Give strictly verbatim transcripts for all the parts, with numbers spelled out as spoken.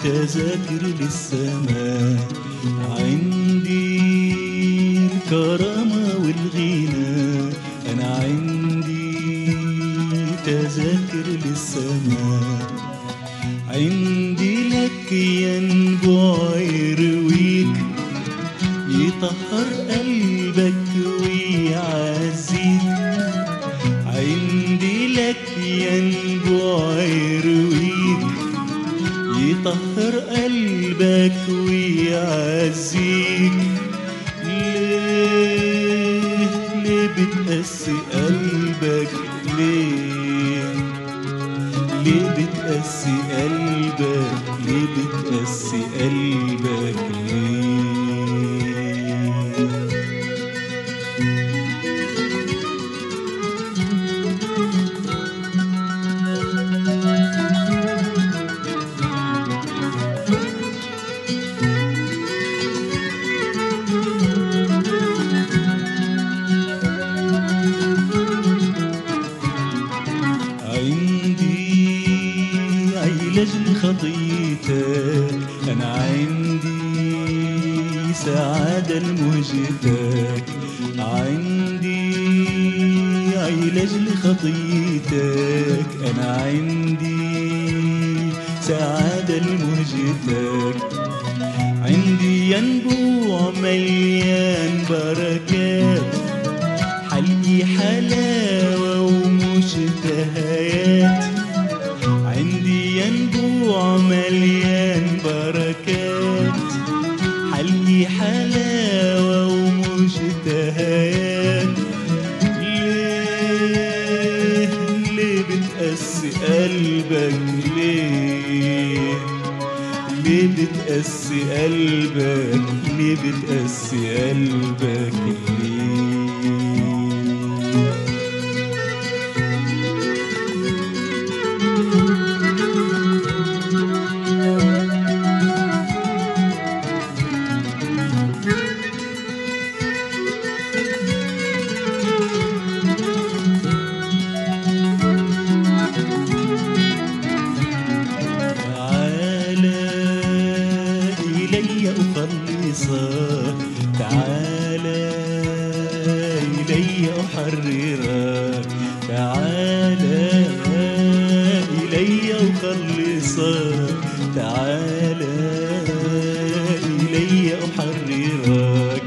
تذاكر للسماء. عندي الكرامة والغنى، أنا عندي تذاكر للسماء. عندي لك ينبوع يرويك، يطهر قلبك ويعزيك. عندي لك ينبوع يرويك، يطهر قلبك ويعزيك. ليه ليه بتقسي قلبك؟ ليه ليه بتقسي قلبك؟ ليه بتقسي قلبك ليه؟ لأجل خطيتك أنا عندي سعادة لمهجتك. عندي علاج لخطيتك، أنا عندي سعادة لمهجتك. عندي ينبوع مليان بركات، حلقي حلاوة ومشتهيات. عندي ينبوع مليان بركات، حلقي حلاوة ومشتهيات. ليه ليه بتقسي قلبك؟ ليه ليه بتقسي قلبك؟ ليه بتقسي قلبك ليه؟ أخلصك، تعالى إلي أحررك، تعالى إلي أخلصك، تعالى إلي أحررك.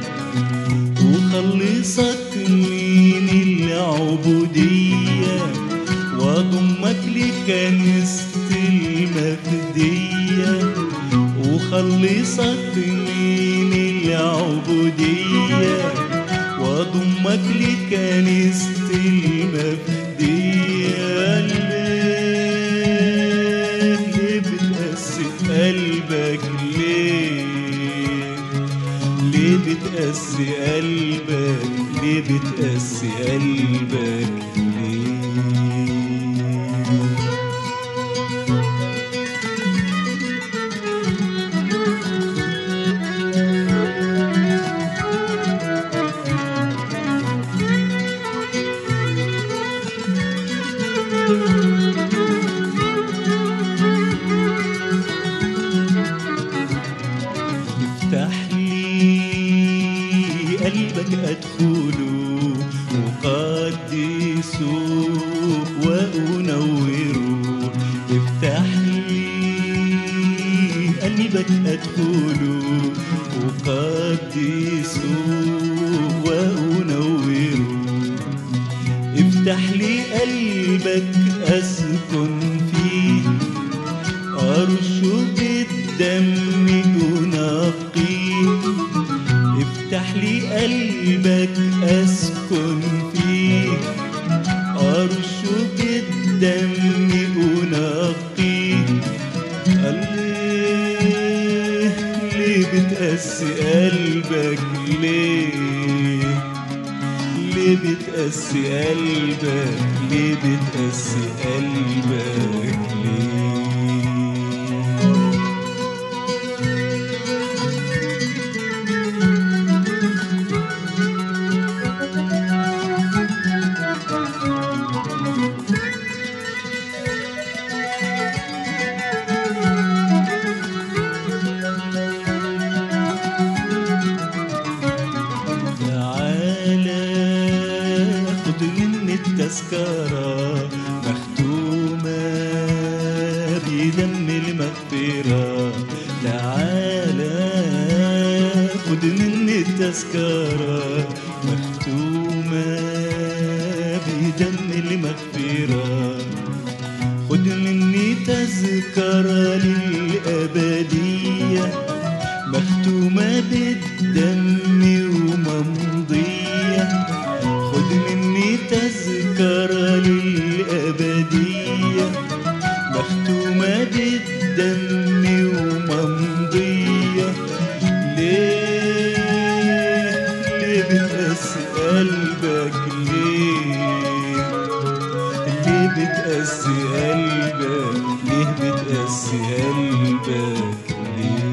أخلصك من العبودية وأضمك لكنيسة المفدية. أخلصك من العبودية وأضمك لكنيسة المفدية. ليه ليه بتقسي قلبك؟ ليه ليه بتقسي قلبك؟ ليه بتقسي قلبك ليه؟ افتح لي قلبك أدخله أقدسه وأنوره. افتح لي قلبك أدخله أقدسه وأنوره. افتح لي قلبك أسكن فيه، أرشه بالدم أنقيه. افتح لي قلبك أسكن فيه، أرشه بالدم أنقيه. ليه ليه بتقسي قلبك؟ ليه ليه بتقسي قلبك؟ ليه بتقسي قلبك ليه؟ تعالى خد مني التذكرة مختومة بدم المغفرة، خد مني تذكرة للأبدية مختومة بالدم وممضية، خد مني تذكرة للأبدية مختومة بالدم وممضية. ليه ليه بتقسي قلبك ليه؟ ليه بتقسي قلبك ليه بتقسي قلبك ليه؟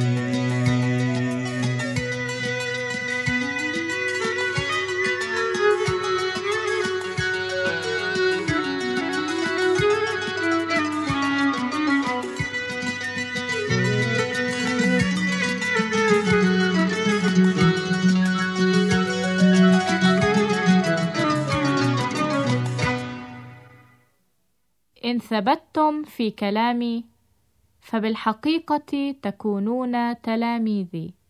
إن ثبتتم في كلامي فبالحقيقة تكونون تلاميذي،